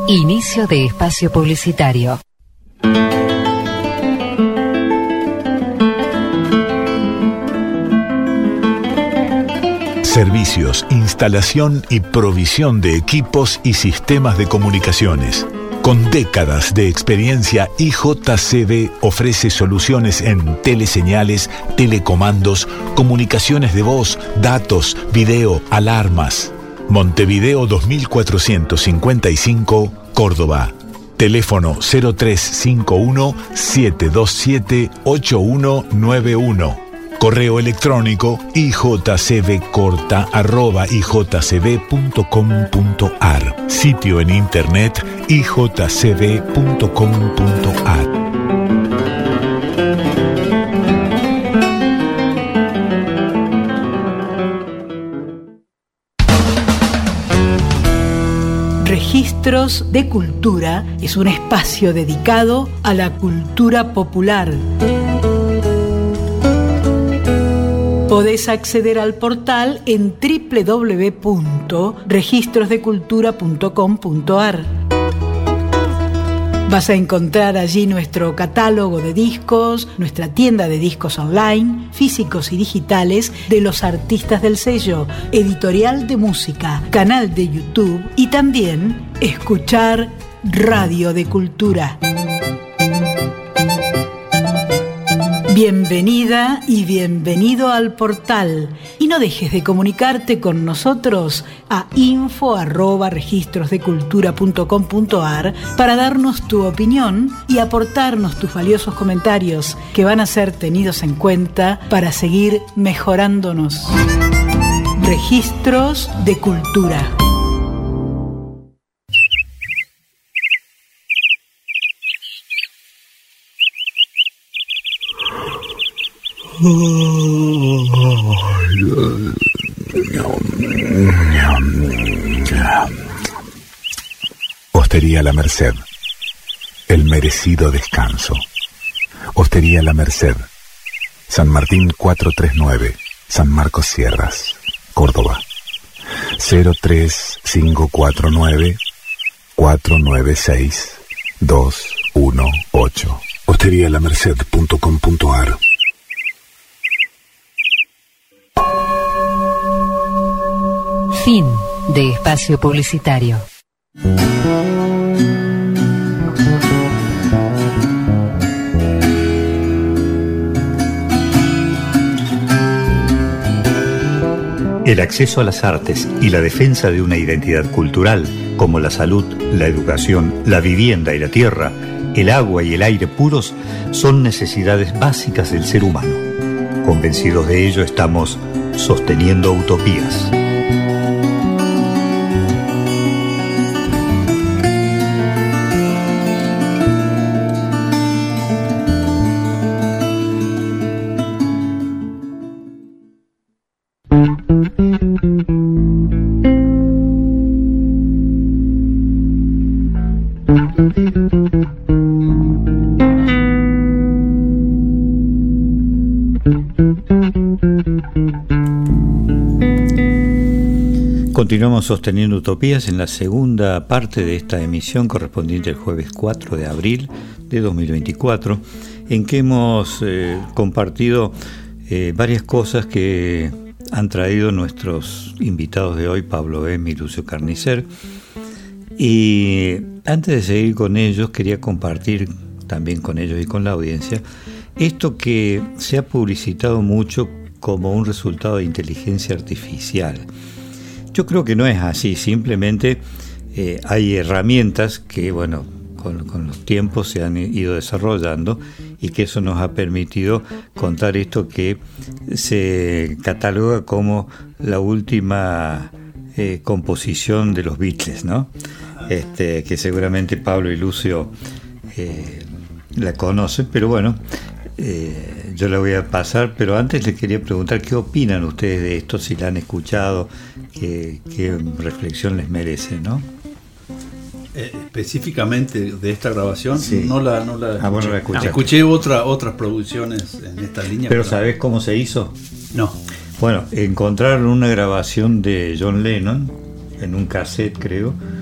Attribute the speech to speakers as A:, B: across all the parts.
A: Inicio de espacio publicitario.
B: Servicios, instalación y provisión de equipos y sistemas de comunicaciones. Con décadas de experiencia, IJCB ofrece soluciones en teleseñales, telecomandos, comunicaciones de voz, datos, video, alarmas. Montevideo 2455, Córdoba. Teléfono 0351-727-8191. Correo electrónico ijcb@ijcb.com.ar. Sitio en internet ijcb.com.ar.
C: Registros de Cultura es un espacio dedicado a la cultura popular. Podés acceder al portal en www.registrosdecultura.com.ar. Vas a encontrar allí nuestro catálogo de discos, nuestra tienda de discos online, físicos y digitales de los artistas del sello, editorial de música, canal de YouTube y también escuchar Radio de Cultura. Bienvenida y bienvenido al portal. Y no dejes de comunicarte con nosotros a info@registrosdecultura.com.ar para darnos tu opinión y aportarnos tus valiosos comentarios que van a ser tenidos en cuenta para seguir mejorándonos. Registros de Cultura.
B: Hostería La Merced, el merecido descanso. Hostería La Merced, San Martín 439, San Marcos Sierras, Córdoba. 03549 496 218. Hosterialamerced.com.ar.
A: Fin de espacio publicitario.
D: El acceso a las artes y la defensa de una identidad cultural, como la salud, la educación, la vivienda y la tierra, el agua y el aire puros, son necesidades básicas del ser humano. Convencidos de ello, estamos sosteniendo utopías. Continuamos sosteniendo utopías en la segunda parte de esta emisión correspondiente al jueves 4 de abril de 2024, en que hemos compartido varias cosas que han traído nuestros invitados de hoy, Pablo M. y Lucio Carnicer. Y antes de seguir con ellos, quería compartir también con ellos y con la audiencia esto que se ha publicitado mucho como un resultado de inteligencia artificial. Yo creo que no es así, simplemente hay herramientas que, bueno, con los tiempos se han ido desarrollando y que eso nos ha permitido contar esto que se cataloga como la última composición de los Beatles, ¿no? Que seguramente Pablo y Lucio la conocen, pero bueno, yo la voy a pasar, pero antes les quería preguntar qué opinan ustedes de esto, si la han escuchado, qué reflexión les merece, ¿no?
E: Específicamente de esta grabación,
D: sí.
E: no la
D: bueno, la escuchaste.
E: escuché otras producciones en esta línea.
D: ¿Pero sabés cómo se hizo?
E: No.
D: Bueno, encontraron una grabación de John Lennon en un cassette, creo,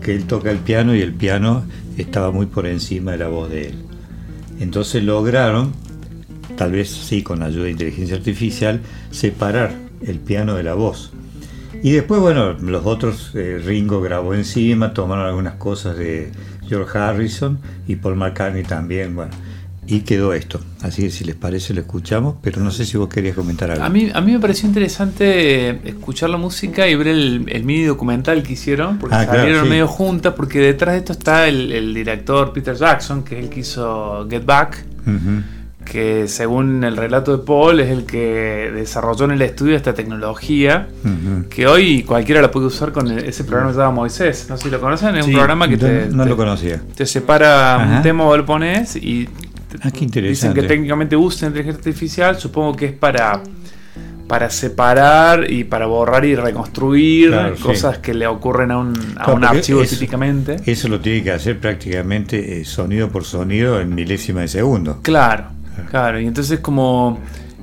D: porque él toca el piano y el piano estaba muy por encima de la voz de él. Entonces lograron, tal vez sí con la ayuda de inteligencia artificial, separar el piano de la voz. Y después, bueno, los otros, Ringo grabó encima, tomaron algunas cosas de George Harrison y Paul McCartney también, bueno, y quedó esto. Así que si les parece lo escuchamos, pero no sé si vos querías comentar algo.
F: A mí me pareció interesante escuchar la música y ver el mini documental que hicieron, porque salieron
D: claro, sí.
F: medio juntas, porque detrás de esto está el director Peter Jackson, que es el que hizo Get Back, que según el relato de Paul es el que desarrolló en el estudio esta tecnología, que hoy cualquiera la puede usar con ese programa que se llama Moisés. No sé si lo conocen, es un programa que
D: no lo conocía.
F: Te separa un tema, vos lo pones y
D: qué interesante.
F: dicen que técnicamente usa inteligencia artificial. Supongo que es para separar y para borrar y reconstruir cosas que le ocurren a un archivo típicamente. Eso
D: lo tiene que hacer prácticamente sonido por sonido en milésima de segundo.
F: Claro, y entonces como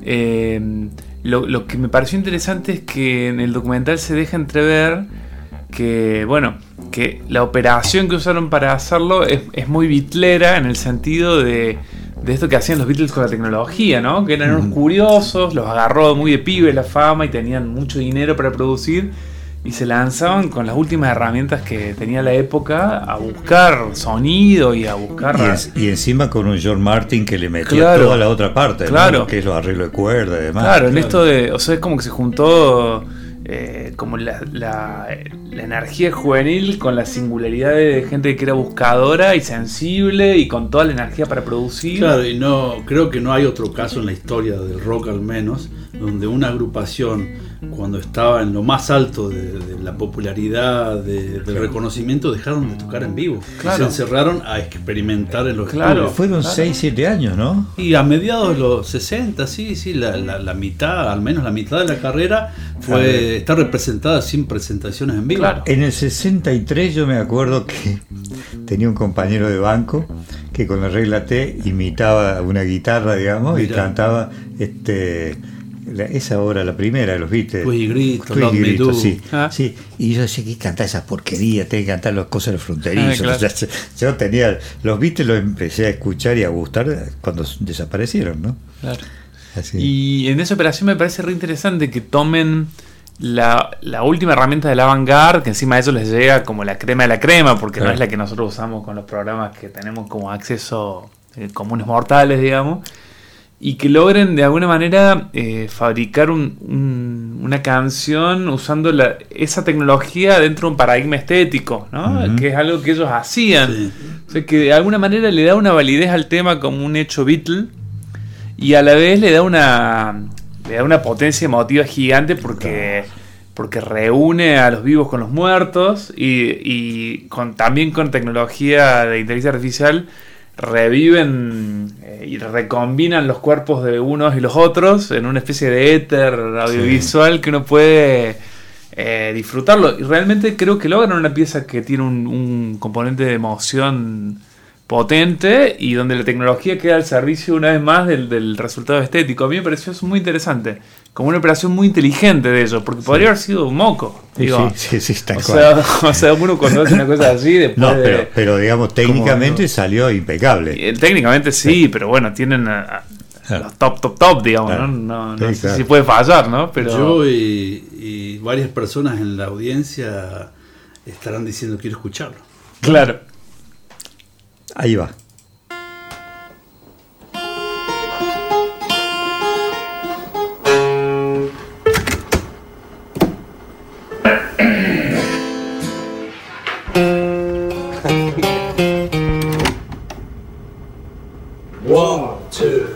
F: lo que me pareció interesante es que en el documental se deja entrever que, bueno, que la operación que usaron para hacerlo es muy bitlera, en el sentido de esto que hacían los Beatles con la tecnología, ¿no? Que eran unos curiosos, los agarró muy de pibe la fama y tenían mucho dinero para producir, y se lanzaban con las últimas herramientas que tenía la época a buscar sonido y a buscar...
D: Y encima con un George Martin que le metió toda la otra parte, ¿no? Que es los arreglos de cuerda y demás.
F: En esto de... O sea, es como que se juntó como la energía juvenil con la singularidad de gente que era buscadora y sensible y con toda la energía para producir.
E: Claro, y creo que no hay otro caso en la historia del rock, al menos, donde una agrupación, cuando estaba en lo más alto de la popularidad, del reconocimiento, dejaron de tocar en vivo. Se encerraron a experimentar en los estudios.
D: Fueron 6-7 años, ¿no?
E: Y a mediados de los 60, la mitad, al menos la mitad de la carrera está representada sin presentaciones en vivo.
D: En el 63 yo me acuerdo que tenía un compañero de banco que con la regla T imitaba una guitarra, digamos, y cantaba esa obra, la primera de los Beatles,
E: Twiggy Grito,
D: sí. Y yo decía, ¿qué canta esa porquería? Tengo que cantar las cosas de los fronterizos. Yo tenía los Beatles, los empecé a escuchar y a gustar cuando desaparecieron, ¿no?
F: Claro. Así. Y en esa operación me parece re interesante que tomen la última herramienta de la avant-garde, que encima de eso les llega como la crema de la crema, porque no es la que nosotros usamos con los programas que tenemos como acceso comunes mortales, digamos, y que logren de alguna manera fabricar una canción usando esa tecnología dentro de un paradigma estético, ¿no? Que es algo que ellos hacían. O sea, que de alguna manera le da una validez al tema como un hecho Beatle, y a la vez le da una potencia emotiva gigante porque reúne a los vivos con los muertos y también con tecnología de inteligencia artificial reviven y recombinan los cuerpos de unos y los otros en una especie de éter audiovisual que uno puede disfrutarlo. Y realmente creo que logran una pieza que tiene un componente de emoción potente y donde la tecnología queda al servicio una vez más del resultado estético. A mí me pareció eso muy interesante, como una operación muy inteligente de ellos, porque podría haber sido un moco.
D: Sí, está
F: o sea, uno cuando hace una cosa así después
D: no, pero digamos, técnicamente salió impecable.
F: Técnicamente sí, pero bueno, tienen los top, digamos, no sé si puede fallar, ¿no? Pero
E: yo y varias personas en la audiencia estarán diciendo quiero escucharlo.
F: Claro.
D: Ahí va.
G: One, two.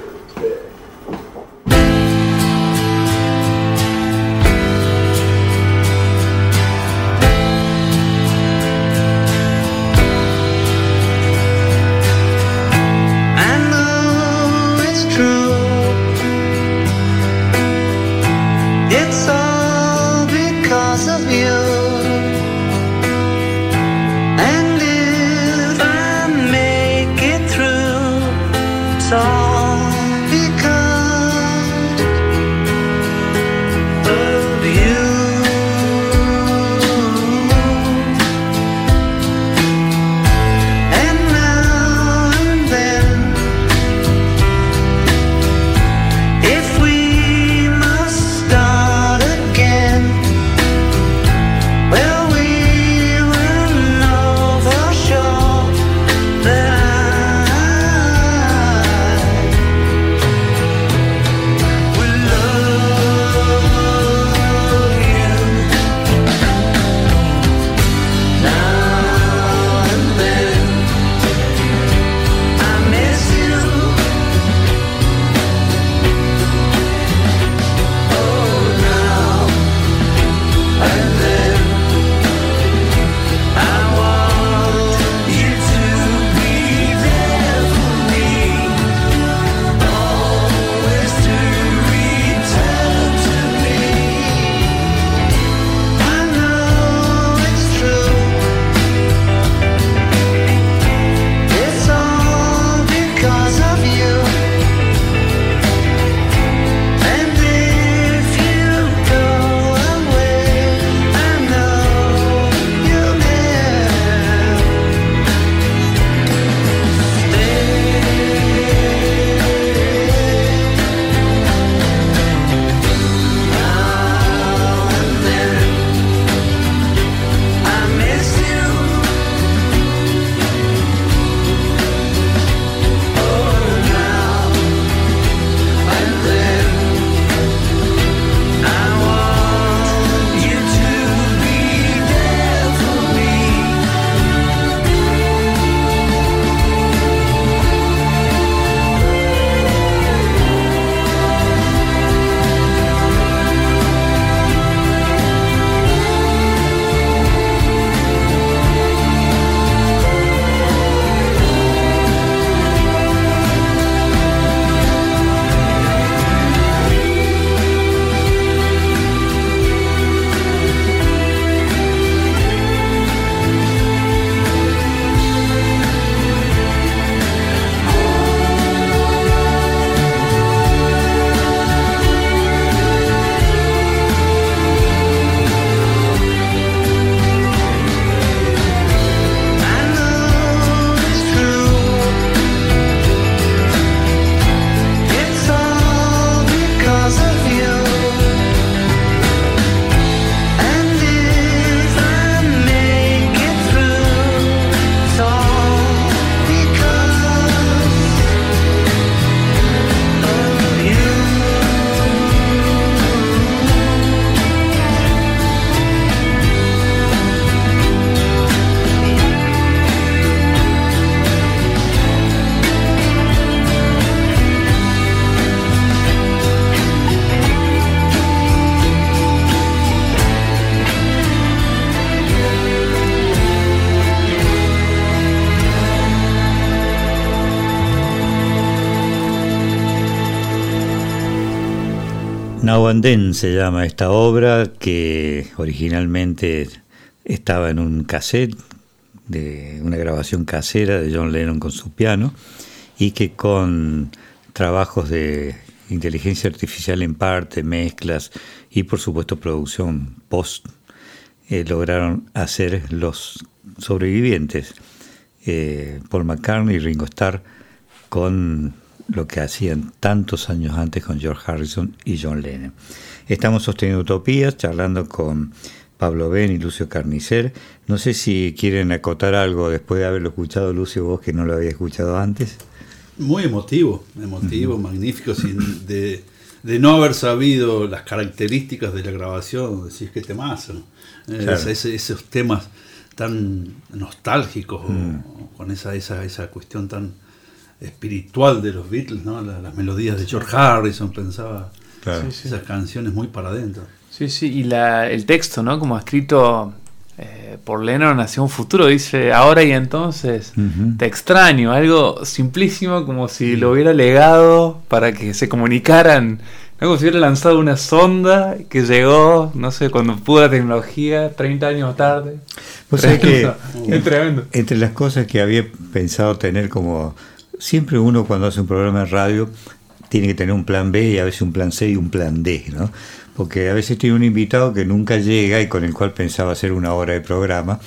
D: Now and Then se llama esta obra, que originalmente estaba en un cassette, de una grabación casera de John Lennon con su piano, y que con trabajos de inteligencia artificial en parte, mezclas y por supuesto producción post, lograron hacer los sobrevivientes, Paul McCartney y Ringo Starr, con lo que hacían tantos años antes con George Harrison y John Lennon. Estamos sosteniendo Utopías, charlando con Pablo Ben y Lucio Carnicer. No sé si quieren acotar algo después de haberlo escuchado, Lucio, vos que no lo había escuchado antes. Muy emotivo, magnífico, de no haber sabido las características de la grabación, decís que temazo, ¿no? Claro. Esos temas tan nostálgicos, o con esa cuestión tan espiritual de los Beatles, ¿no? Las melodías de George Harrison, pensaba, claro. Esas canciones muy para adentro. Sí, y el texto, ¿no? Como escrito por Lennon hacia un futuro, dice, ahora y entonces te extraño, algo simplísimo, como si lo hubiera legado para que se comunicaran, ¿no? Como si hubiera lanzado una sonda que llegó, no sé, cuando pudo la tecnología, 30 años tarde. Pues es que es tremendo. Entre las cosas que había pensado tener, como siempre uno cuando hace un programa de radio tiene que tener un plan B y a veces un plan C y un plan D, ¿no? Porque a veces tiene un invitado que nunca llega y con el cual pensaba hacer una hora de programa.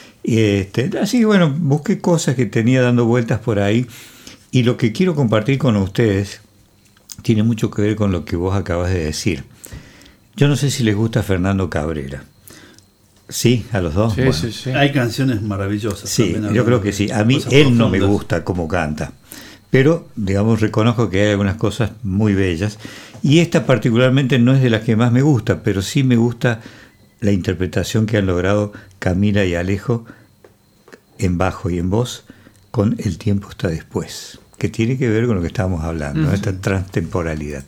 D: Así que bueno, busqué cosas que tenía dando vueltas por ahí, y lo que quiero compartir con ustedes tiene mucho que ver con lo que vos acabas de decir. Yo no sé si les gusta Fernando Cabrera. ¿Sí? ¿A los dos? Sí, bueno. Sí. Hay canciones maravillosas. Sí, yo creo que sí. A mí él no me gusta cómo canta, pero digamos reconozco que hay algunas cosas muy bellas, y esta particularmente no es de las que más me gusta, pero sí me gusta la interpretación que han logrado Camila y Alejo en bajo y en voz con El tiempo está después, que tiene que ver con lo que estábamos hablando, esta transtemporalidad.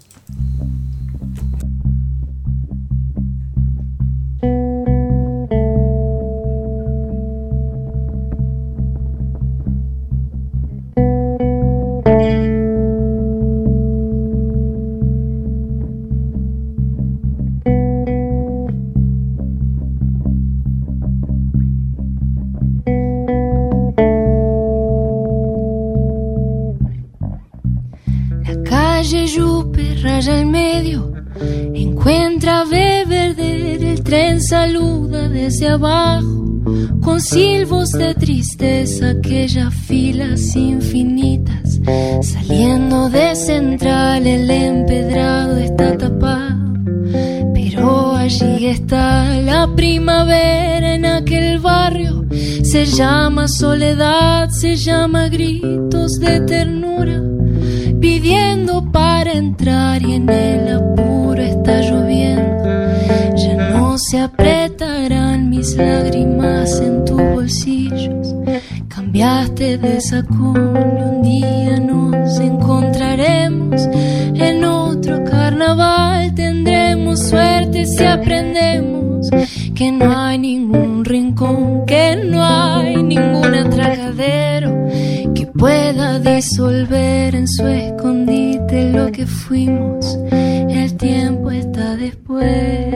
H: Al medio, encuentra Beverder, el tren saluda desde abajo, con silbos de tristeza, aquellas filas infinitas, saliendo de Central, el empedrado está tapado, pero allí está la primavera en aquel barrio, se llama soledad, se llama gritos de ternura, pidiendo para entrar, y en el apuro está lloviendo. Ya no se apretarán mis lágrimas en tus bolsillos. Cambiaste de sacón y un día nos encontraremos en otro carnaval. Tendremos suerte si aprendemos que no hay ningún rincón, que no hay ningún atracadero que pueda disolver en su escondite lo que fuimos. El tiempo está después.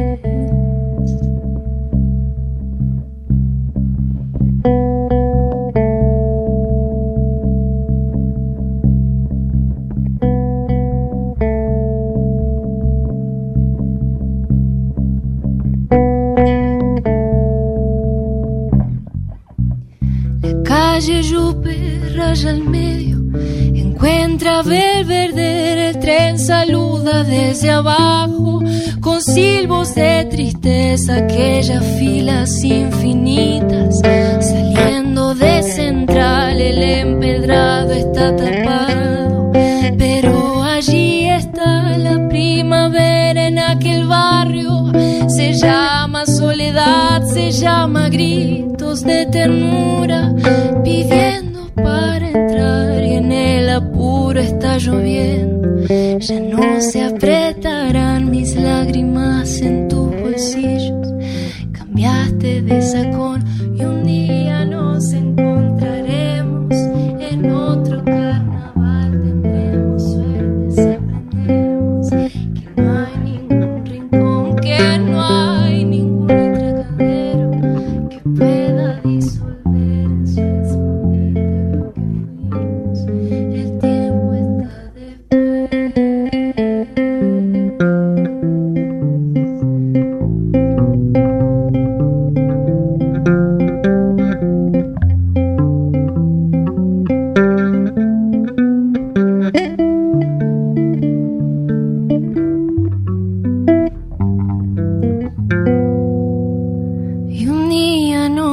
H: Calle Yupe, raya al medio, encuentra Belvedere, el tren saluda desde abajo, con silbos de tristeza, aquellas filas infinitas, saliendo de Central, el empedrado está tapado, pero allí está la primavera en aquel barrio, se llama soledad, se llama gritos de ternura, pidiendo para entrar, y en el apuro está lloviendo. Ya no se apretarán mis lágrimas en tus bolsillos. Cambiaste de sacón y un día nos encontraremos en otro carnaval. Tendremos suerte si aprendemos que no hay ni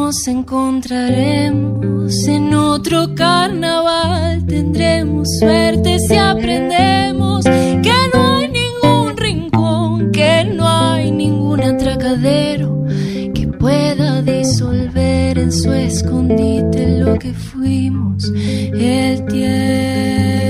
H: nos encontraremos en otro carnaval. Tendremos suerte si aprendemos que no hay ningún rincón, que no hay ningún atracadero que pueda disolver en su escondite lo que fuimos, el tiempo.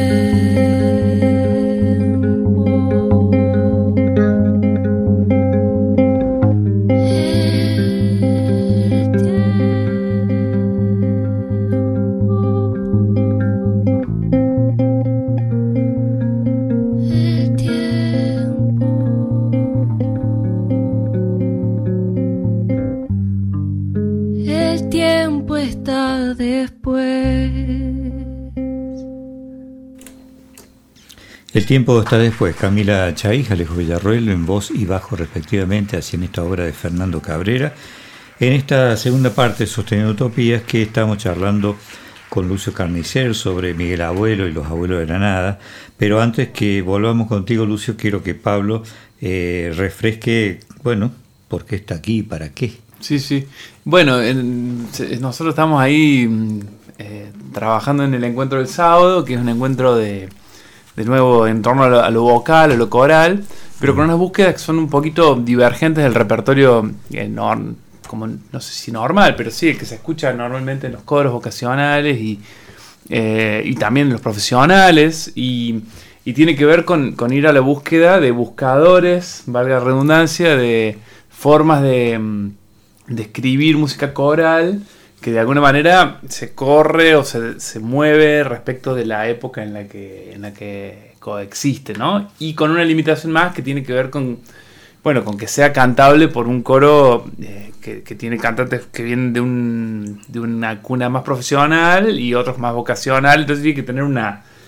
D: El tiempo está después. Camila Chaij, Alejo Villarroel en voz y bajo respectivamente, haciendo esta obra de Fernando Cabrera. En esta segunda parte, Sosteniendo Utopías, que estamos charlando con Lucio Carnicer sobre Miguel Abuelo y los Abuelos de la Nada. Pero antes que volvamos contigo, Lucio, quiero que Pablo refresque, bueno, por qué está aquí y para qué.
F: Sí. Bueno, nosotros estamos ahí trabajando en el encuentro del sábado, que es un encuentro de nuevo en torno a lo vocal, a lo coral, pero con unas búsquedas que son un poquito divergentes del repertorio, como no sé si normal, pero sí, el que se escucha normalmente en los coros vocacionales y también en los profesionales, y tiene que ver con ir a la búsqueda de buscadores, valga la redundancia, de formas de escribir música coral que de alguna manera se corre o se mueve respecto de la época en la que coexiste, ¿no? Y con una limitación más que tiene que ver con que sea cantable por un coro que tiene cantantes que vienen de una cuna más profesional y otros más vocacional, entonces tiene que tener un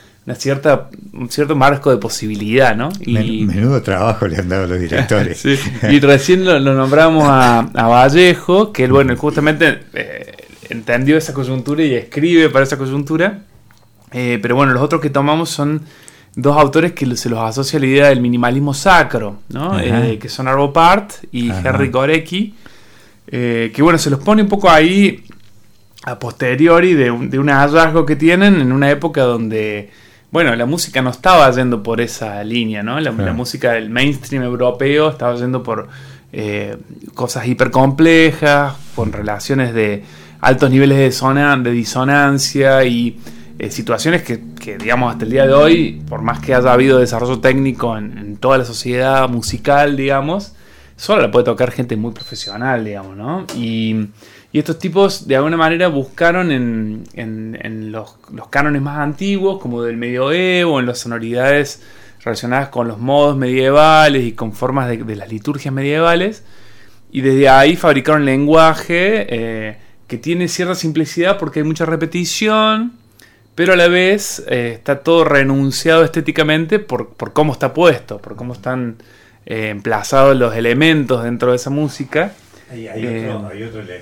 F: cierto marco de posibilidad, ¿no? Y
D: menudo trabajo le han dado los directores.
F: Sí. Y recién lo nombramos a Vallejo, que él, justamente entendió esa coyuntura y escribe para esa coyuntura. Pero bueno, los otros que tomamos son dos autores que se los asocia a la idea del minimalismo sacro, ¿no? Que son Arvo Pärt y Henryk Górecki, que se los pone un poco ahí a posteriori de un hallazgo que tienen en una época donde la música no estaba yendo por esa línea, ¿no? La música del mainstream europeo estaba yendo por cosas hipercomplejas, con relaciones de altos niveles de disonancia y situaciones que, digamos, hasta el día de hoy, por más que haya habido desarrollo técnico en toda la sociedad musical, digamos, solo la puede tocar gente muy profesional, digamos, ¿no? Y estos tipos, de alguna manera, buscaron en los cánones más antiguos, como del medioevo, en las sonoridades relacionadas con los modos medievales y con formas de las liturgias medievales, y desde ahí fabricaron lenguaje que tiene cierta simplicidad porque hay mucha repetición, pero a la vez está todo renunciado estéticamente por cómo está puesto, por cómo están emplazados los elementos dentro de esa música.
D: Hay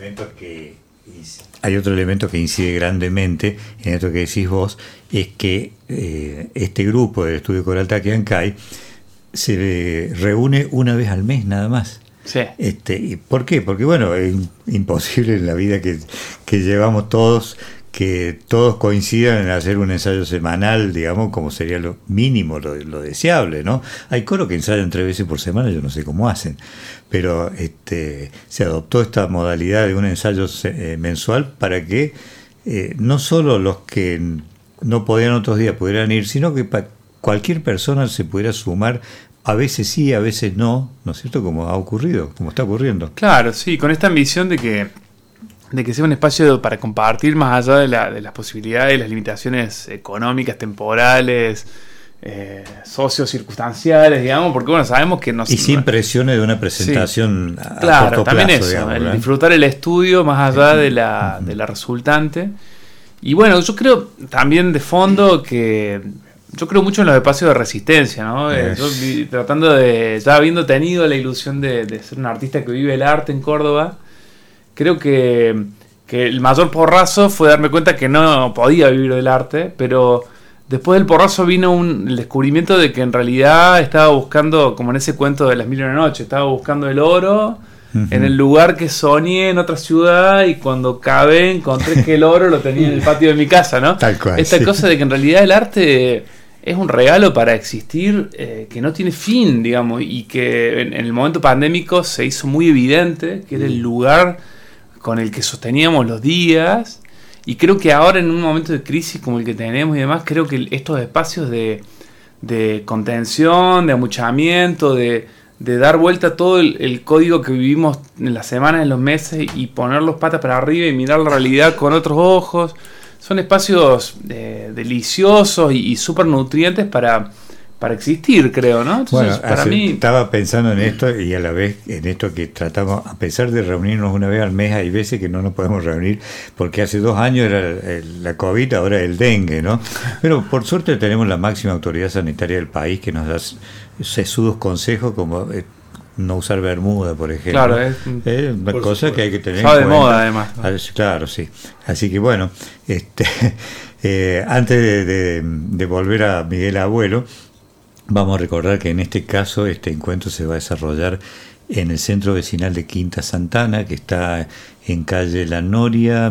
D: otro elemento que incide grandemente en esto que decís vos, es que este grupo del Estudio Coral Taquiancay se reúne una vez al mes nada más.
F: Sí.
D: ¿Y por qué? Porque es imposible en la vida que llevamos todos que todos coincidan en hacer un ensayo semanal, digamos, como sería lo mínimo, lo deseable, ¿no? Hay coros que ensayan 3 veces por semana, yo no sé cómo hacen, pero se adoptó esta modalidad de un ensayo mensual para que no solo los que no podían otros días pudieran ir, sino que cualquier persona se pudiera sumar, a veces sí, a veces no, ¿no es cierto? Como ha ocurrido, como está ocurriendo.
F: Claro, sí, con esta ambición de que sea un espacio para compartir más allá de las posibilidades y las limitaciones económicas, temporales, sociocircunstanciales, digamos, porque sabemos que
D: y sin presiones de una presentación a corto
F: también
D: plazo,
F: eso,
D: digamos,
F: el disfrutar el estudio más allá de la resultante. Y yo creo también de fondo que yo creo mucho en los espacios de resistencia, ¿no? Yo ya habiendo tenido la ilusión de ser un artista que vive el arte en Córdoba, creo que el mayor porrazo fue darme cuenta que no podía vivir del arte, pero después del porrazo vino el descubrimiento de que en realidad estaba buscando, como en ese cuento de las 1000 y una noche, estaba buscando el oro en el lugar que soñé en otra ciudad, y cuando cavé encontré que el oro lo tenía en el patio de mi casa, ¿no?
D: Tal cual,
F: esta
D: sí.
F: cosa de que en realidad el arte es un regalo para existir, que no tiene fin, digamos, y que en el momento pandémico se hizo muy evidente que era el lugar con el que sosteníamos los días. Y creo que ahora, en un momento de crisis como el que tenemos y demás, creo que estos espacios de contención, de amuchamiento, de dar vuelta a todo el código que vivimos en las semanas, en los meses, y poner los patas para arriba y mirar la realidad con otros ojos, son espacios deliciosos y súper nutrientes para existir, creo, ¿no? Entonces,
D: bueno,
F: para mí...
D: estaba pensando en esto, y a la vez en esto que tratamos, a pesar de reunirnos una vez al mes, hay veces que no nos podemos reunir, porque hace 2 años era la COVID, ahora el dengue, ¿no? Pero por suerte tenemos la máxima autoridad sanitaria del país que nos da sesudos consejos, como no usar bermuda, por ejemplo.
F: Claro,
D: es una cosa que hay que tener en
F: cuenta.
D: cuenta.
F: De moda, además.
D: Claro, sí. Así que bueno, antes de volver a Miguel Abuelo, vamos a recordar que en este caso este encuentro se va a desarrollar en el centro vecinal de Quinta Santana, que está en calle La Noria,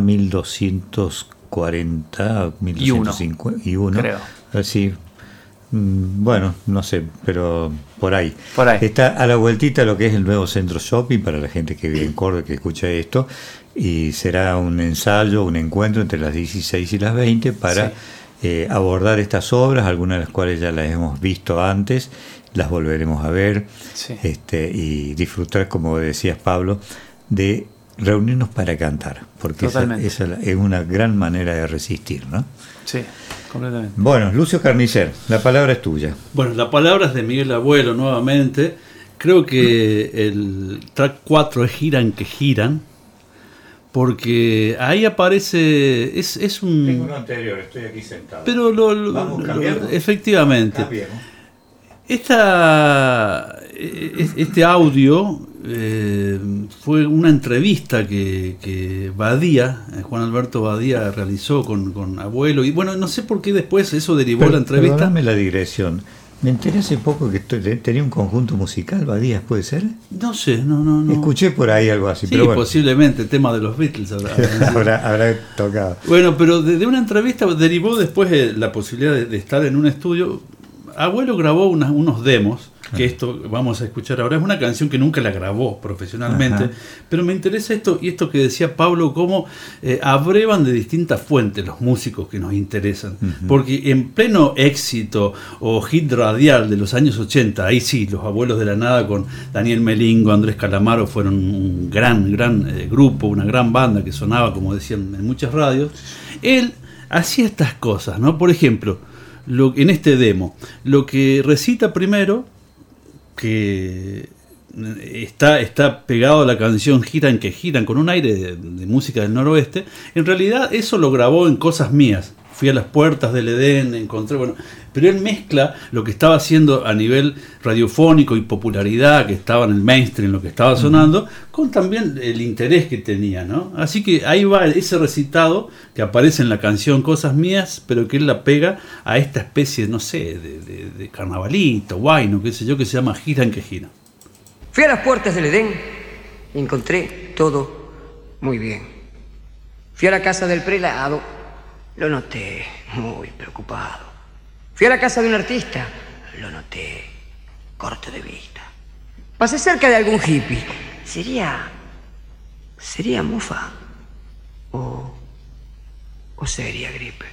D: 1240, 1251.
F: Creo.
D: Así, bueno, no sé, pero por ahí.
F: Por ahí.
D: Está a la vueltita lo que es el nuevo centro shopping para la gente que vive en Córdoba, que escucha esto, y será un ensayo, un encuentro entre las 16 y las 20 para... Sí. Abordar estas obras, algunas de las cuales ya las hemos visto antes, las volveremos a ver, sí. Y disfrutar, como decías, Pablo, de reunirnos para cantar, porque esa es una gran manera de resistir, ¿no?
F: Sí, completamente.
D: Bueno, Lucio Carnicer, la palabra es tuya.
E: Bueno, la palabra es de Miguel Abuelo nuevamente. Creo que el track 4 es Giran que Giran, porque ahí aparece, es un...
D: Tengo uno anterior, estoy aquí sentado.
E: Pero
D: Vamos, cambiamos.
E: Efectivamente.
D: Cambiemos.
E: Este audio fue una entrevista que Badía, Juan Alberto Badía, realizó con Abuelo. Y bueno, no sé por qué después eso derivó la entrevista.
D: Perdóname la digresión. Me enteré hace poco que tenía un conjunto musical, Badías, ¿puede ser?
E: No sé, no.
D: Escuché por ahí algo así,
E: sí,
D: pero bueno.
E: Posiblemente, el tema de los Beatles
D: habrá tocado.
E: Bueno, pero de una entrevista derivó después la posibilidad de estar en un estudio. Abuelo grabó unos demos, que esto vamos a escuchar ahora. Es una canción que nunca la grabó profesionalmente, pero me interesa esto que decía Pablo, cómo abrevan de distintas fuentes los músicos que nos interesan. Porque en pleno éxito o hit radial de los años 80, ahí sí, los Abuelos de la Nada con Daniel Melingo, Andrés Calamaro fueron un gran grupo, una gran banda que sonaba, como decían, en muchas radios. Él hacía estas cosas, ¿no? Por ejemplo, en este demo, lo que recita primero, que está pegado a la canción Giran que Giran, con un aire de música del noroeste, en realidad eso lo grabó en Cosas Mías. Fui a las puertas del Edén, encontré, pero él mezcla lo que estaba haciendo a nivel radiofónico y popularidad, que estaba en el mainstream, lo que estaba sonando, con también el interés que tenía, ¿no? Así que ahí va ese recitado que aparece en la canción Cosas Mías, pero que él la pega a esta especie, no sé, de carnavalito, guayno, qué sé yo, que se llama Giran que Giran.
I: Fui a las puertas del Edén y encontré todo muy bien. Fui a la casa del prelado, lo noté muy preocupado. Fui a la casa de un artista, lo noté corto de vista. Pasé cerca de algún hippie. ¿Sería mufa? ¿O sería gripe?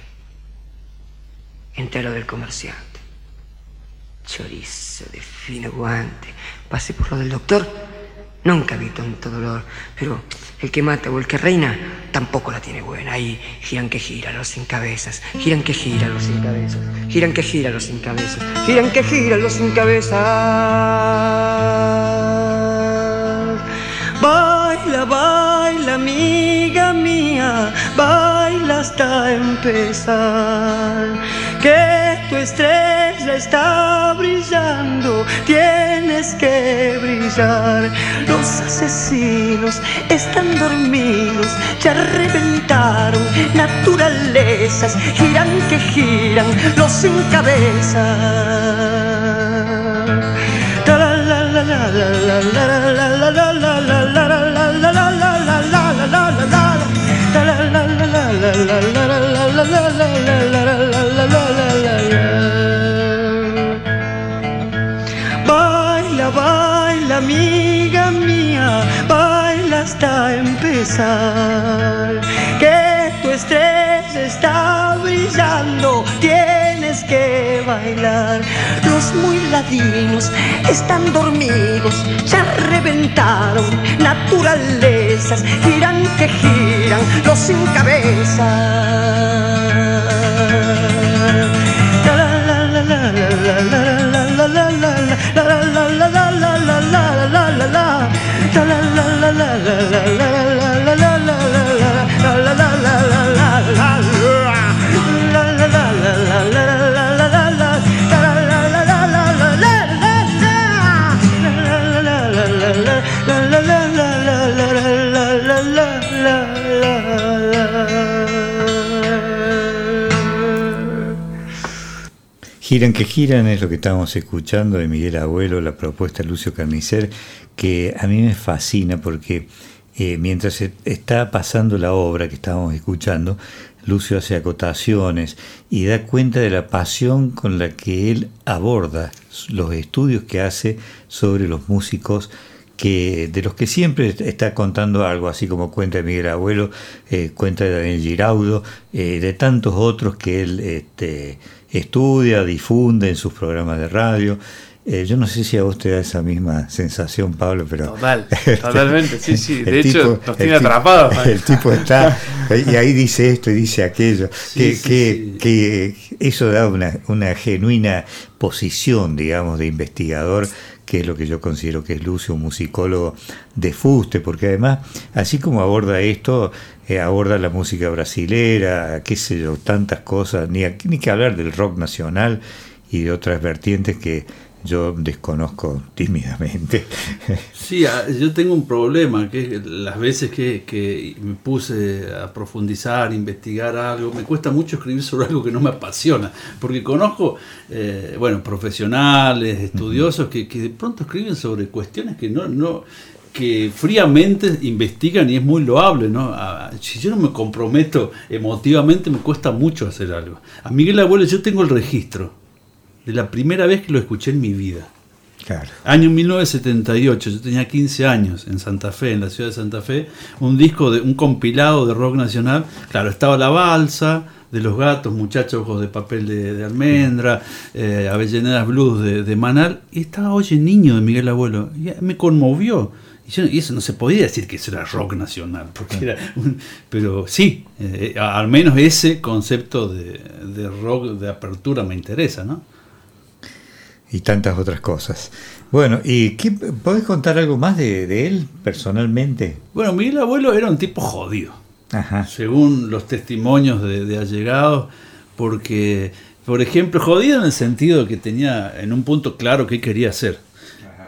I: Entré a lo del comerciante. Chorizo de fino guante. Pasé por lo del doctor. Nunca vi tanto dolor, pero el que mata o el que reina tampoco la tiene buena. Ahí giran que gira los sin cabezas, giran que gira los sin cabezas, giran que gira los sin cabezas, giran que gira los sin cabezas. Baila, baila, amiga mía, baila hasta empezar. Que tu estrella está brillando, tienes que brillar. Los asesinos están dormidos, ya reventaron naturalezas. Giran que giran los sin cabeza. La la la la la la la la la la la la.
J: Baila, baila, amiga mía, baila hasta empezar. Que tu estrella está brillando, tienes que bailar. Los muy ladinos están dormidos, ya reventaron. Naturalezas giran que giran, los sin cabeza.
D: Giran que giran es lo que estábamos escuchando de Miguel Abuelo, la propuesta de Lucio Carnicer, que a mí me fascina porque mientras está pasando la obra que estábamos escuchando, Lucio hace acotaciones y da cuenta de la pasión con la que él aborda los estudios que hace sobre los músicos de los que siempre está contando algo, así como cuenta de Miguel Abuelo, cuenta de Daniel Giraudo, de tantos otros que él estudia, difunde en sus programas de radio. Yo no sé si a vos te da esa misma sensación, Pablo, pero...
F: Totalmente, sí. De hecho, nos tiene atrapados.
D: El tipo está... Y ahí dice esto y dice aquello. Que eso da una genuina posición, digamos, de investigador, que es lo que yo considero que es Lucio, un musicólogo de fuste, porque además, así como aborda esto, aborda la música brasilera, qué sé yo, tantas cosas, ni que hablar del rock nacional y de otras vertientes que yo desconozco tímidamente.
E: Sí, yo tengo un problema, que las veces que me puse a profundizar, investigar algo, me cuesta mucho escribir sobre algo que no me apasiona, porque conozco, profesionales, estudiosos, que de pronto escriben sobre cuestiones que fríamente investigan y es muy loable, ¿no? Si yo no me comprometo emotivamente, me cuesta mucho hacer algo. A Miguel Abuelo yo tengo el registro de la primera vez que lo escuché en mi vida.
D: Claro.
E: Año 1978, yo tenía 15 años en Santa Fe, en la ciudad de Santa Fe, un compilado de rock nacional. Claro, estaba La Balsa de Los Gatos, Muchachos Ojos de Papel de Almendra, Avellanedas Blues de Manal, y estaba Oye Niño de Miguel Abuelo. Y me conmovió. Y eso no se podía decir que eso era rock nacional, porque pero sí, al menos ese concepto de rock de apertura me interesa, ¿no?
D: Y tantas otras cosas. Bueno, ¿y podés contar algo más de él personalmente?
E: Bueno, Miguel Abuelo era un tipo jodido.
D: Ajá.
E: Según los testimonios de allegados, porque, por ejemplo, jodido en el sentido de que tenía en un punto claro qué quería hacer. Ajá.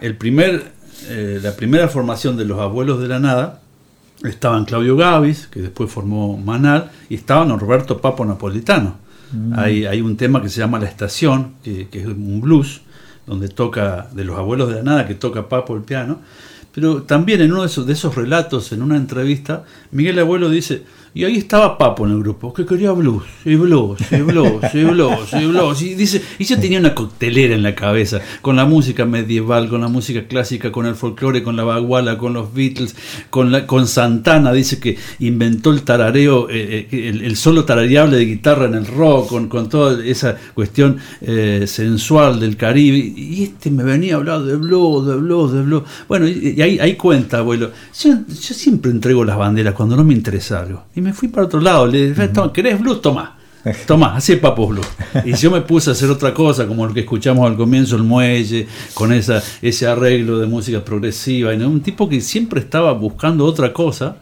E: La primera formación de los Abuelos de la Nada estaban Claudio Gavis, que después formó Manal, y estaba Norberto Papo Napolitano. Hay un tema que se llama La Estación, que es un blues, donde toca, de los Abuelos de la Nada, que toca Papo el piano. Pero también en uno de esos relatos, en una entrevista, Miguel Abuelo dice, y ahí estaba Papo en el grupo, que quería blues, y blues, y blues, y blues, y blues. Y dice, y yo tenía una coctelera en la cabeza, con la música medieval, con la música clásica, con el folclore, con la baguala, con los Beatles, con Santana, dice que inventó el tarareo, el solo tarareable de guitarra en el rock, con toda esa cuestión sensual del Caribe. Y me venía a hablar de blues, de blues, de blues. Bueno, y ahí cuenta, abuelo. Yo siempre entrego las banderas cuando no me interesa algo. Y me fui para otro lado. Le dije, ¿querés blues? Tomá, hacé Papo Blues. Y yo me puse a hacer otra cosa, como lo que escuchamos al comienzo, el muelle, con ese arreglo de música progresiva. Y un tipo que siempre estaba buscando otra cosa.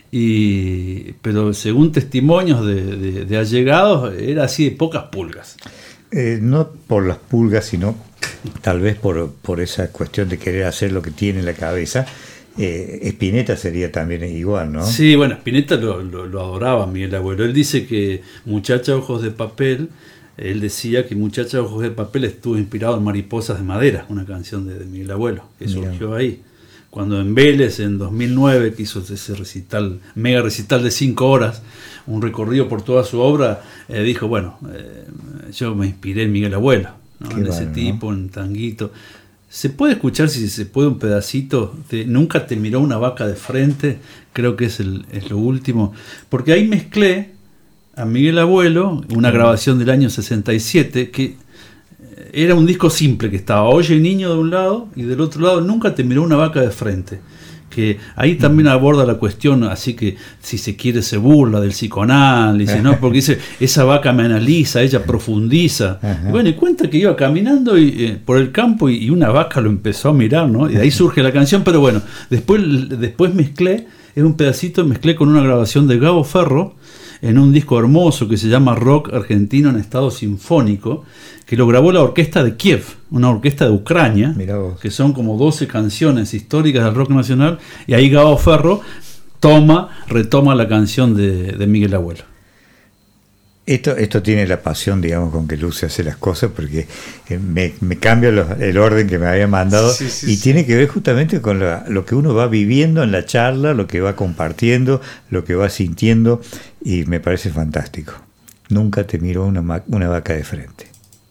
E: Pero según testimonios de allegados, era así de pocas pulgas.
D: No por las pulgas, sino tal vez por esa cuestión de querer hacer lo que tiene en la cabeza. Spinetta sería también igual, ¿no?
E: Sí, bueno, Spinetta lo adoraba Miguel Abuelo. Él dice que Muchacha Ojos de Papel, él decía que Muchacha Ojos de Papel estuvo inspirado en Mariposas de Madera, una canción de Miguel Abuelo, que surgió ahí. cuando en Vélez en 2009, que hizo ese recital, mega recital de 5 horas, un recorrido por toda su obra, dijo, bueno, yo me inspiré en Miguel Abuelo, ¿no? En ese tipo, en Tanguito. ¿Se puede escuchar, si se puede, un pedacito de Nunca te miró una vaca de frente? Creo que es lo último, porque ahí mezclé a Miguel Abuelo, una grabación del año 67, que era un disco simple, que estaba Oye Niño de un lado y del otro lado Nunca te miró una vaca de frente, que ahí también aborda la cuestión, así que si se quiere se burla del psicoanálisis, ¿no? Porque dice, esa vaca me analiza, ella profundiza. Y bueno, y cuenta que iba caminando por el campo y una vaca lo empezó a mirar, ¿no? Y de ahí surge la canción, pero bueno, después mezclé, es un pedacito, mezclé con una grabación de Gabo Ferro en un disco hermoso que se llama Rock Argentino en Estado Sinfónico, que lo grabó la orquesta de Kiev, una orquesta de Ucrania, que son como 12 canciones históricas del rock nacional, y ahí Gabo Ferro retoma la canción de Miguel Abuelo.
D: Esto tiene la pasión, digamos, con que Luce hace las cosas, porque me cambia el orden que me había mandado, y tiene que ver justamente con lo que uno va viviendo en la charla, lo que va compartiendo, lo que va sintiendo, y me parece fantástico. Nunca te miró una vaca de frente.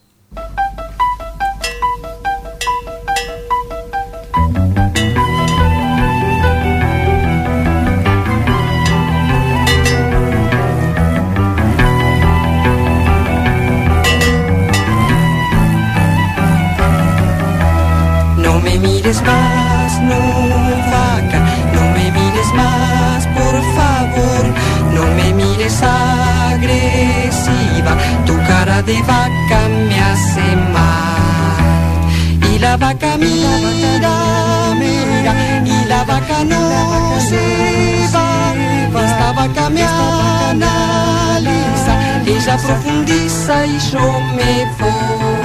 J: No me mires más, no vaca, no me mires más, por favor, no me mires agresiva, tu cara de vaca me hace mal. Y la vaca mira, y la vaca no se va, esta vaca me analiza, ella profundiza y yo me voy.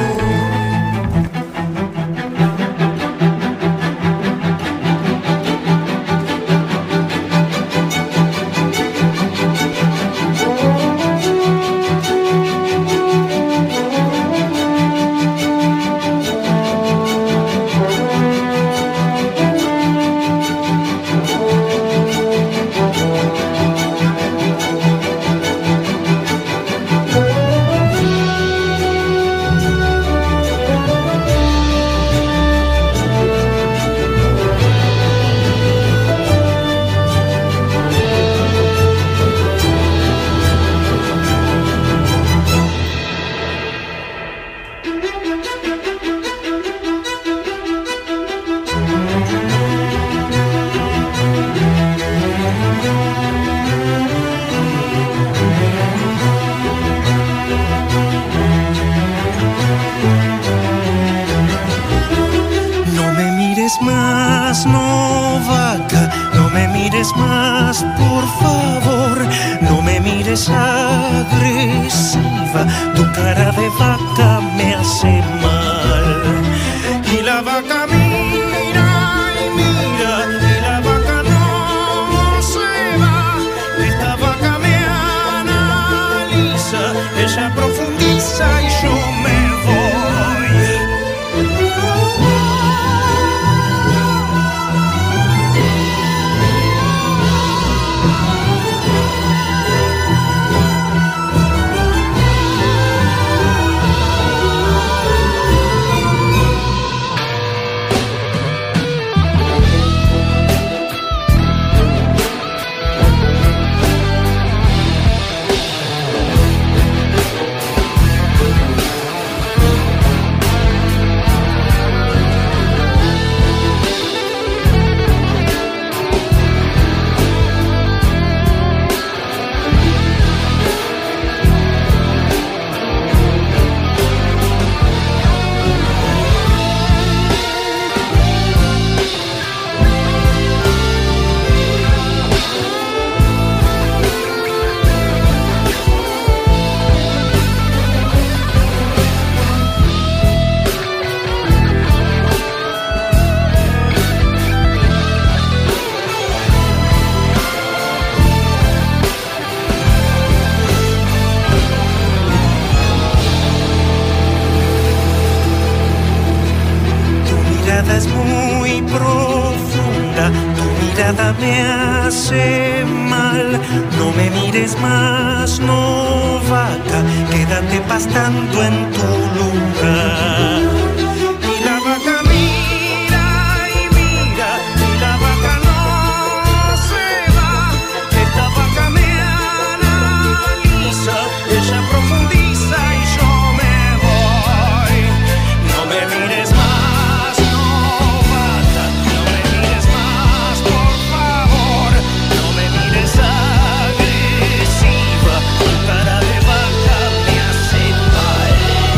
K: mirada me hace mal. No me mires más, novata, quédate pastando en tu lugar. Y la vaca mira y mira, y la vaca no se va. Esta vaca me analiza, ella profundiza y yo me voy. No me mires más, novata, no me mires más, por favor. No me mires agresiva, tu cara de vaca me hace mal.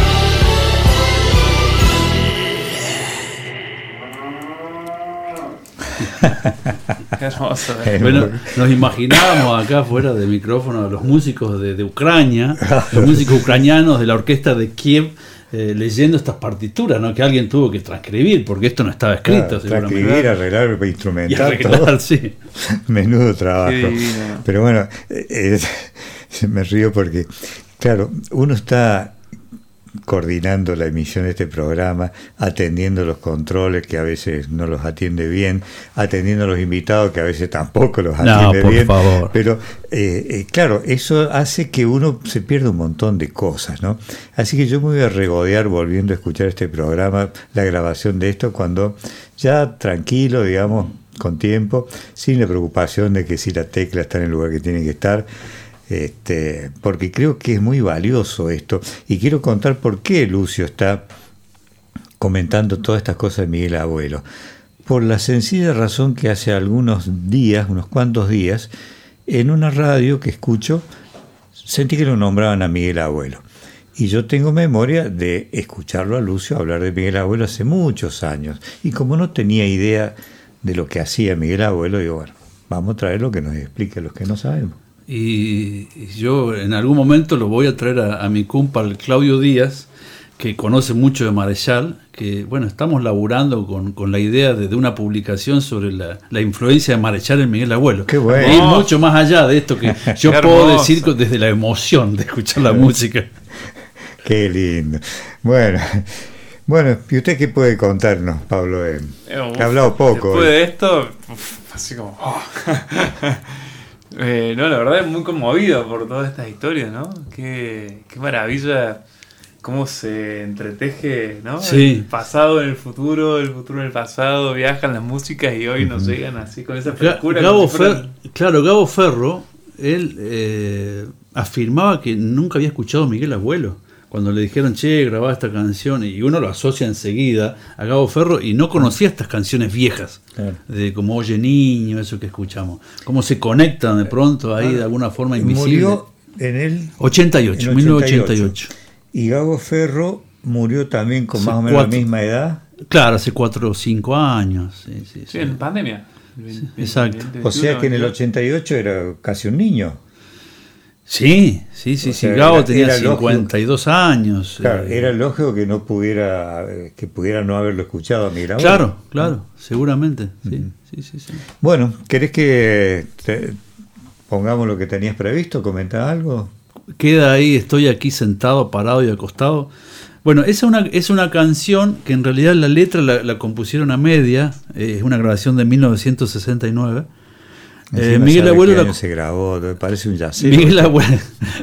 F: Qué hermoso.
E: Bueno, nos imaginábamos acá fuera de micrófono a los músicos de Ucrania, los músicos ucranianos de la orquesta de Kiev, leyendo estas partituras, ¿no? Que alguien tuvo que transcribir, porque esto no estaba escrito.
D: Claro, transcribir, arreglar, instrumental,
E: todo. Sí.
D: Menudo trabajo. Pero bueno, me río porque, claro, uno está coordinando la emisión de este programa, atendiendo los controles que a veces no los atiende bien, atendiendo a los invitados que a veces tampoco los atiende bien.
E: Favor.
D: Pero claro, eso hace que uno se pierda un montón de cosas, ¿no? Así que yo me voy a regodear volviendo a escuchar este programa, la grabación de esto, cuando ya tranquilo, digamos, con tiempo, sin la preocupación de que si la tecla está en el lugar que tiene que estar. Porque creo que es muy valioso esto, y quiero contar por qué Lucio está comentando todas estas cosas de Miguel Abuelo. Por la sencilla razón que hace algunos días, unos cuantos días, en una radio que escucho, sentí que lo nombraban a Miguel Abuelo. Y yo tengo memoria de escucharlo a Lucio hablar de Miguel Abuelo hace muchos años. Y como no tenía idea de lo que hacía Miguel Abuelo, digo, bueno, vamos a traer lo que nos explique a los que no sabemos.
E: Y yo en algún momento lo voy a traer a mi compa, el Claudio Díaz, que conoce mucho de Marechal, que bueno, estamos laburando con la idea de una publicación sobre la influencia de Marechal en Miguel Abuelo.
D: Qué bueno.
E: Y mucho más allá de esto que yo puedo decir desde la emoción de escuchar la música.
D: Qué lindo. Bueno, ¿y usted qué puede contarnos, Pablo? Ha hablado poco.
F: Después de esto, así como... no, la verdad es muy conmovido por todas estas historias, ¿no? Qué maravilla cómo se entreteje, ¿no?
E: Sí.
F: El pasado en el futuro en el pasado, viajan las músicas y hoy nos llegan así con esa frescura.
E: Gabo Ferro, él afirmaba que nunca había escuchado a Miguel Abuelo. Cuando le dijeron, che, grabá esta canción, y uno lo asocia enseguida a Gabo Ferro y no conocía estas canciones viejas, claro, de como Oye Niño, eso que escuchamos, cómo se conectan de pronto ahí de alguna forma invisible.
D: Murió en el
E: 88, 1988.
D: Y Gabo Ferro murió también con más o menos la misma edad.
E: Claro, hace 4 o 5 años.
F: Sí, en pandemia.
E: Sí, exacto.
D: 21, o sea que en el 88 era casi un niño.
E: Sí, Gabo tenía 52 años.
D: Claro, era lógico que pudiera no haberlo escuchado a Miguel Abuelo.
E: Claro, seguramente. Sí.
D: Bueno, ¿querés que pongamos lo que tenías previsto? ¿Comentás algo?
E: Queda ahí, estoy aquí sentado, parado y acostado. Bueno, es una canción que en realidad la letra la compusieron a media, es una grabación de 1969. Miguel Abuelo
D: se grabó, parece un yacero.
E: Miguel Abuelo,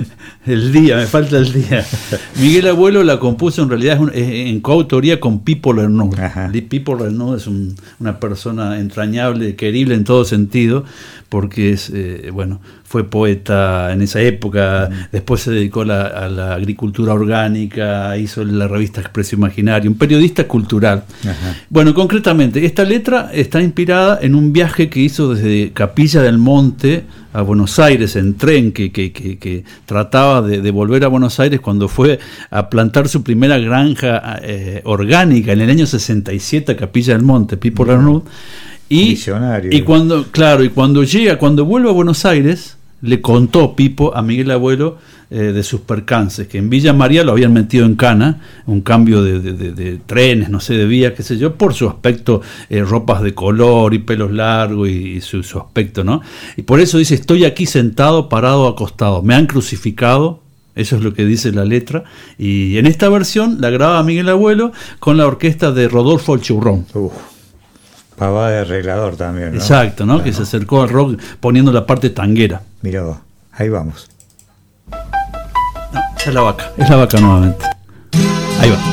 E: me falta el día. Miguel Abuelo la compuso en realidad en coautoría con Pipo Lernoux. Pipo Lernoux es una persona entrañable, querible en todo sentido, porque fue poeta en esa época, después se dedicó a la agricultura orgánica, hizo la revista Expreso Imaginario, un periodista cultural. Bueno, concretamente, esta letra está inspirada en un viaje que hizo desde Capilla del Monte a Buenos Aires en tren, que trataba de volver a Buenos Aires cuando fue a plantar su primera granja orgánica en el año 67 a Capilla del Monte, Pipo Lernoux. Y cuando vuelve a Buenos Aires, le contó Pipo a Miguel Abuelo de sus percances, que en Villa María lo habían metido en cana, un cambio de trenes, no sé, de vía, qué sé yo, por su aspecto, ropas de color y pelos largos y su aspecto, ¿no? Y por eso dice, estoy aquí sentado, parado, acostado, me han crucificado. Eso es lo que dice la letra, y en esta versión la graba Miguel Abuelo con la orquesta de Rodolfo El Churrón.
D: Papá de arreglador también, ¿no?
E: Exacto, ¿no? Claro. Que se acercó al rock poniendo la parte tanguera.
D: Mirá vos, ahí vamos.
E: No, es la vaca nuevamente. Ahí va.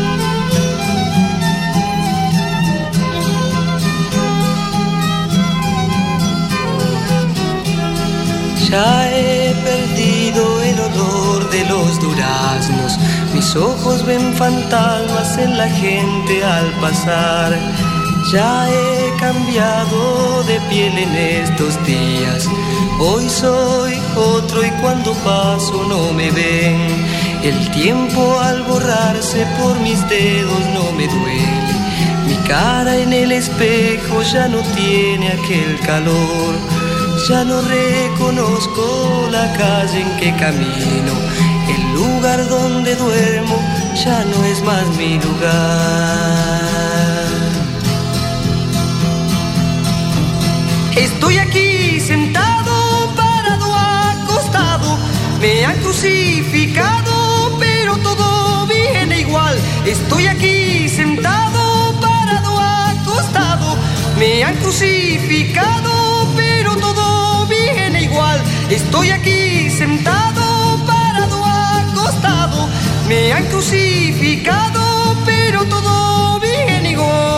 J: Ya he perdido el olor de los duraznos, mis ojos ven fantasmas en la gente al pasar. Ya he cambiado de piel en estos días, hoy soy otro y cuando paso no me ven. El tiempo al borrarse por mis dedos no me duele, mi cara en el espejo ya no tiene aquel calor. Ya no reconozco la calle en que camino, el lugar donde duermo ya no es más mi lugar. Estoy aquí sentado, parado, acostado, me han crucificado, pero todo viene igual. Estoy aquí sentado, parado, acostado, me han crucificado, pero todo viene igual. Estoy aquí sentado, parado, acostado, me han crucificado, pero todo viene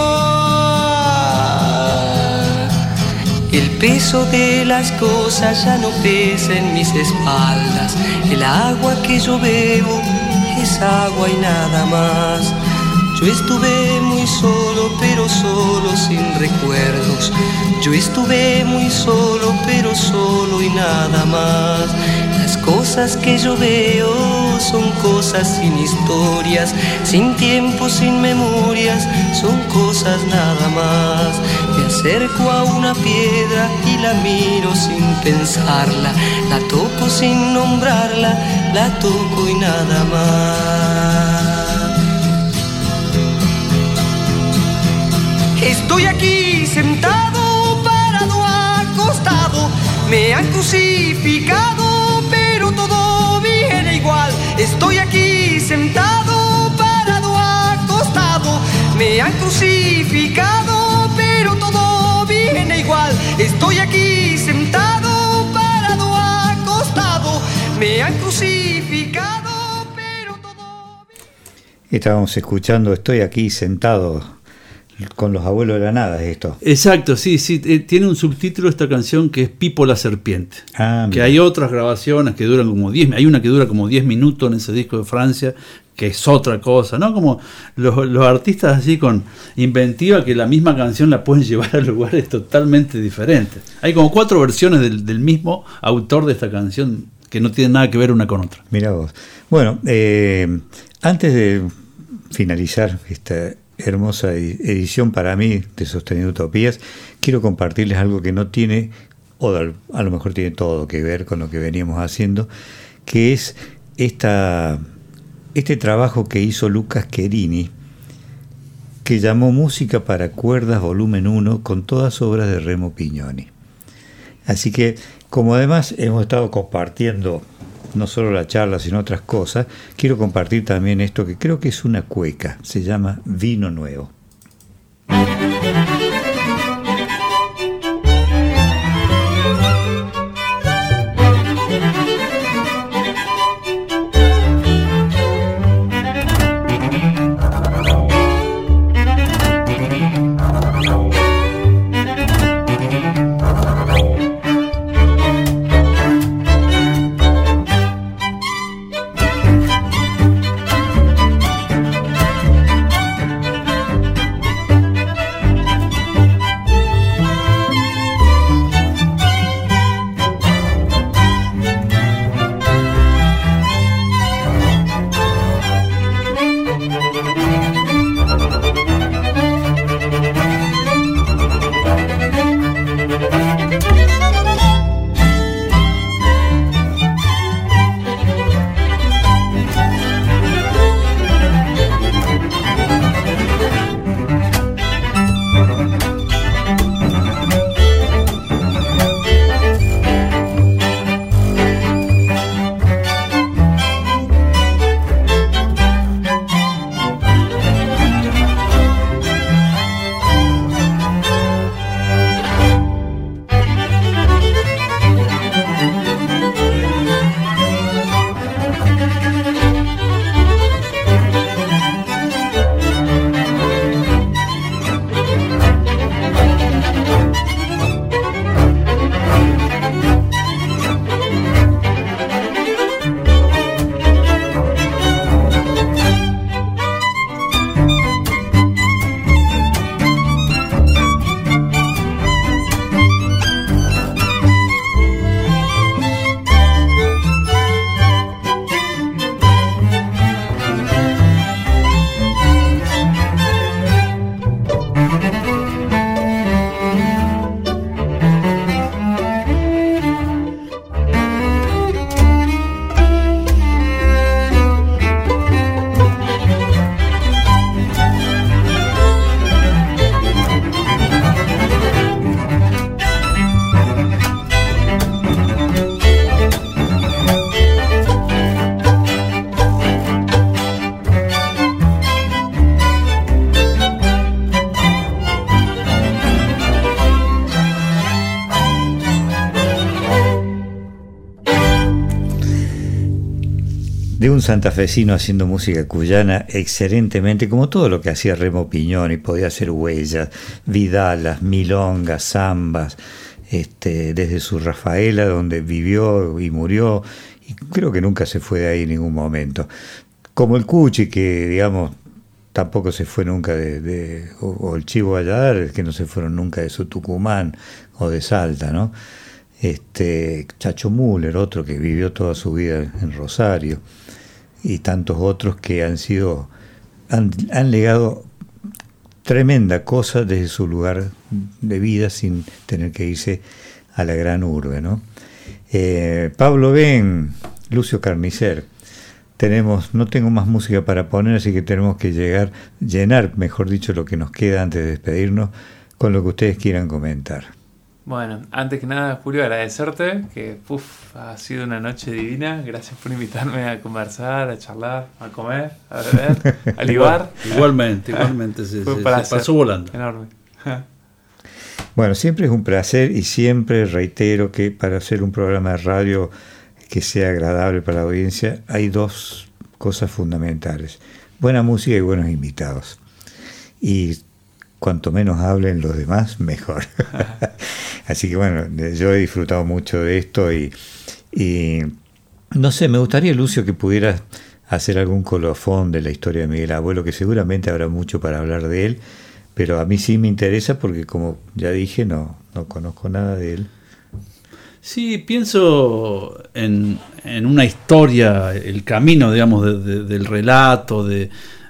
J: igual. El peso de las cosas ya no pesa en mis espaldas, el agua que yo bebo es agua y nada más. Yo estuve muy solo, pero solo sin recuerdos. Yo estuve muy solo, pero solo y nada más. Las cosas que yo veo son cosas sin historias, sin tiempo, sin memorias, son cosas nada más. Me acerco a una piedra y la miro sin pensarla, la toco sin nombrarla, la toco y nada más. Estoy aquí sentado, parado, acostado, me han crucificado, pero todo viene igual. Estoy aquí sentado, parado, acostado, me han crucificado, pero todo viene igual. Estoy aquí sentado, parado, acostado, me han crucificado, pero todo viene igual.
D: Estábamos escuchando Estoy aquí sentado con los abuelos de la nada, esto.
E: Exacto, sí, tiene un subtítulo esta canción que es Pipo la serpiente. Que hay otras grabaciones que duran como 10, hay una que dura como 10 minutos en ese disco de Francia, que es otra cosa, ¿no? Como los artistas así con inventiva que la misma canción la pueden llevar a lugares totalmente diferentes. Hay como 4 versiones del mismo autor de esta canción que no tienen nada que ver una con otra.
D: Mirá vos. Bueno, antes de finalizar esta hermosa edición para mí de Sosteniendo Utopías, quiero compartirles algo que no tiene, o a lo mejor tiene todo que ver con lo que veníamos haciendo, que es este trabajo que hizo Lucas Querini, que llamó Música para Cuerdas Volumen 1, con todas obras de Remo Pignoni. Así que, como además hemos estado compartiendo no solo la charla, sino otras cosas, quiero compartir también esto que creo que es una cueca, se llama Vino Nuevo. de un santafesino haciendo música cuyana excelentemente, como todo lo que hacía Remo Pignoni. Podía hacer huellas, vidalas, milongas, zambas, desde su Rafaela, donde vivió y murió, y creo que nunca se fue de ahí en ningún momento. Como el Cuchi, que digamos tampoco se fue nunca o el Chivo Valladares, que no se fueron nunca de su Tucumán o de Salta, ¿no? Chacho Müller, otro que vivió toda su vida en Rosario, y tantos otros que han legado tremenda cosa desde su lugar de vida sin tener que irse a la gran urbe, ¿no? Pablo Ben, Lucio Carnicer. No tengo más música para poner, así que tenemos que llenar, mejor dicho, lo que nos queda antes de despedirnos, con lo que ustedes quieran comentar.
F: Bueno, antes que nada, Julio, agradecerte, que ha sido una noche divina. Gracias por invitarme a conversar, a charlar, a comer, a beber, a libar.
E: Igualmente, se pasó volando.
F: Enorme.
D: Bueno, siempre es un placer, y siempre reitero que para hacer un programa de radio que sea agradable para la audiencia, hay dos cosas fundamentales: buena música y buenos invitados. Y cuanto menos hablen los demás, mejor. Así que bueno, yo he disfrutado mucho de esto y no sé, me gustaría, Lucio, que pudieras hacer algún colofón de la historia de Miguel Abuelo, que seguramente habrá mucho para hablar de él, pero a mí sí me interesa porque, como ya dije, no conozco nada de él.
E: Sí, pienso en una historia, el camino, digamos, del relato, del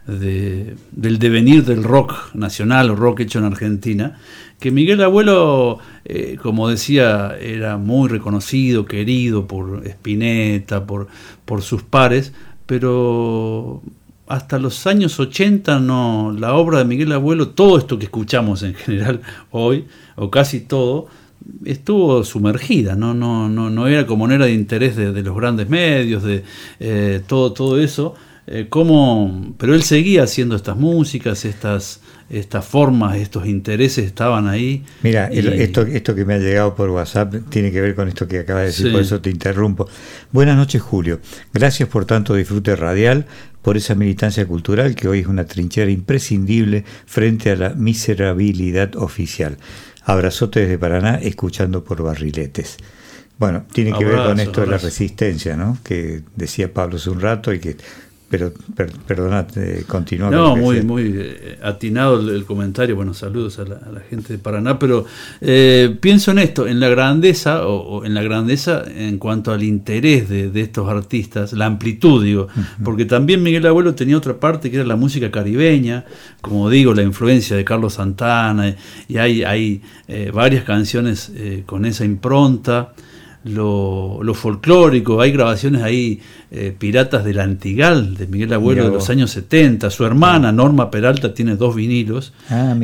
E: devenir del rock nacional o rock hecho en Argentina, que Miguel Abuelo, como decía, era muy reconocido, querido por Spinetta, por sus pares, pero hasta los años 80 la obra de Miguel Abuelo, todo esto que escuchamos en general hoy, o casi todo, estuvo sumergida, no era como no era de interés de los grandes medios, de todo eso, pero él seguía haciendo estas músicas, estas formas, estos intereses estaban ahí. Mira,
D: esto que me ha llegado por WhatsApp tiene que ver con esto que acaba de decir,
E: sí.
D: Por eso te interrumpo. Buenas noches, Julio. Gracias por tanto disfrute radial, por esa militancia cultural que hoy es una trinchera imprescindible frente a la miserabilidad oficial. Abrazote desde Paraná, escuchando por Barriletes. Bueno, tiene que ver con esto de la resistencia, ¿no? Que decía Pablo hace un rato, pero perdonad, continúa.
E: No, muy atinado el comentario. Bueno, saludos a la gente de Paraná, pero pienso en esto, en la grandeza o en la grandeza en cuanto al interés de estos artistas, la amplitud, digo, porque también Miguel Abuelo tenía otra parte que era la música caribeña, como digo, la influencia de Carlos Santana, y hay varias canciones con esa impronta. Lo folclórico, hay grabaciones ahí, Piratas del Antigal, de Miguel Abuelo, de los años 70. Su hermana Norma Peralta tiene 2 vinilos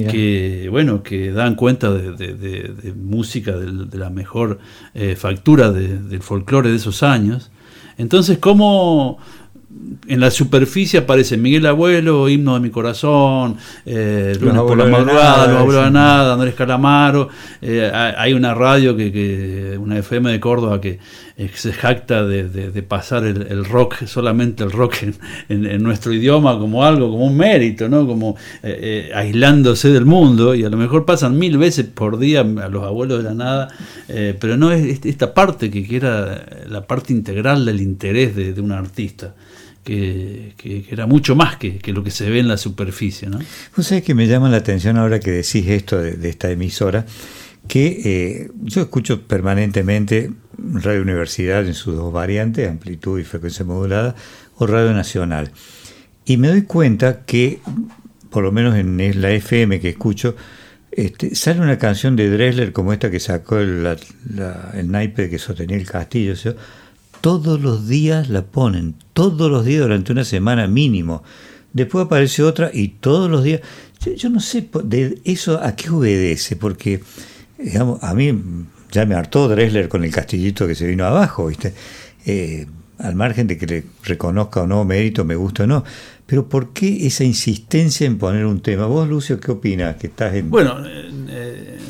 E: que dan cuenta de música de la mejor factura del folclore de esos años. Entonces, ¿cómo en la superficie aparece Miguel Abuelo, Himno de mi corazón, Lunes por la madrugada, Los abuelos de nada, Andrés Calamaro? Hay una radio, una FM de Córdoba que se jacta de pasar el rock, solamente el rock en nuestro idioma, como un mérito, ¿no? Como aislándose del mundo, y a lo mejor pasan 1000 veces por día a Los abuelos de la nada, pero no es esta parte que era la parte integral del interés de un artista. Que era mucho más que lo que se ve en la superficie, ¿no?
D: Vos sabés que me llama la atención ahora que decís esto de esta emisora, que yo escucho permanentemente Radio Universidad en sus 2 variantes, amplitud y frecuencia modulada, o Radio Nacional, y me doy cuenta que, por lo menos en la FM que escucho, sale una canción de Drexler como esta que sacó el naipe que sostenía el castillo, ¿sí? Todos los días la ponen, todos los días durante una semana mínimo. Después aparece otra y todos los días. Yo no sé de eso a qué obedece, porque digamos, a mí ya me hartó Drexler con el castillito que se vino abajo, ¿viste? Al margen de que le reconozca o no mérito, me gusta o no. Pero ¿por qué esa insistencia en poner un tema? Vos, Lucio, ¿qué opinás? Que estás en...
E: Bueno,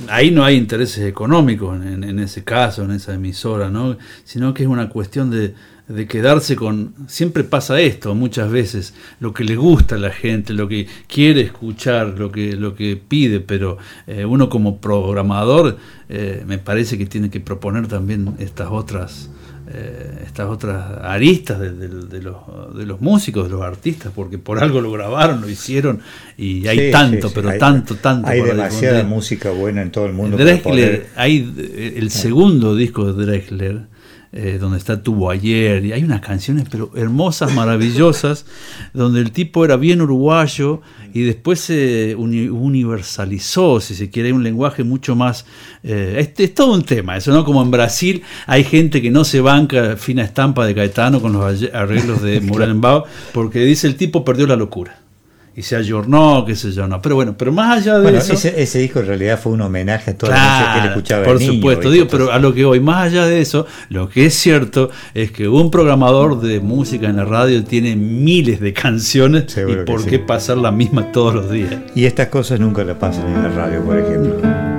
E: ahí no hay intereses económicos en ese caso, en esa emisora, ¿no? Sino que es una cuestión de quedarse con... Siempre pasa esto, muchas veces, lo que le gusta a la gente, lo que quiere escuchar, lo que pide, pero uno como programador me parece que tiene que proponer también estas otras aristas de los músicos, de los artistas, porque por algo lo grabaron, lo hicieron, y hay tanto. Hay
D: demasiada difundir. Música buena en todo el mundo.
E: Drexler, hay el segundo disco de Drexler, donde está Tuvo Ayer, y hay unas canciones pero hermosas, maravillosas, donde el tipo era bien uruguayo y después se universalizó, si se quiere, hay un lenguaje mucho más, es todo un tema eso, ¿no? Como en Brasil hay gente que no se banca Fina Estampa de Caetano con los arreglos de Muranembao, porque dice el tipo perdió la locura y se ayornó, qué sé yo, no. Pero bueno, pero más allá de eso...
D: Ese disco en realidad fue un homenaje a toda la música que él escuchaba
E: por
D: de niño.
E: Por supuesto, pero a lo que voy, más allá de eso, lo que es cierto es que un programador de música en la radio tiene miles de canciones. Seguro, y por qué pasar la misma todos los días.
D: Y estas cosas nunca las pasan en la radio, por ejemplo.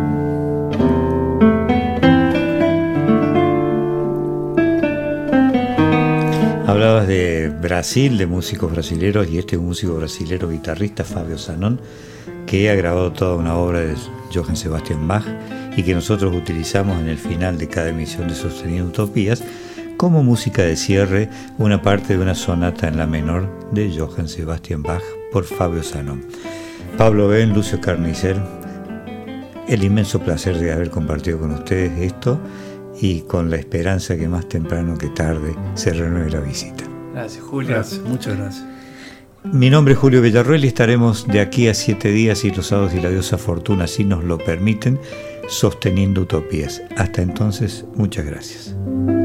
D: Hablabas de Brasil, de músicos brasileros, y este es un músico brasilero guitarrista, Fábio Zanon, que ha grabado toda una obra de Johann Sebastian Bach y que nosotros utilizamos en el final de cada emisión de Sosteniendo Utopías como música de cierre, una parte de una sonata en la menor de Johann Sebastian Bach por Fábio Zanon. Pablo Ben, Lucio Carnicer, el inmenso placer de haber compartido con ustedes esto, y con la esperanza que más temprano que tarde se renueve la visita.
F: Gracias, Julio.
E: Gracias, muchas gracias.
D: Mi nombre es Julio Villarroel y estaremos de aquí a 7 días, y los sábados y la diosa Fortuna, si nos lo permiten, sosteniendo utopías. Hasta entonces, muchas gracias.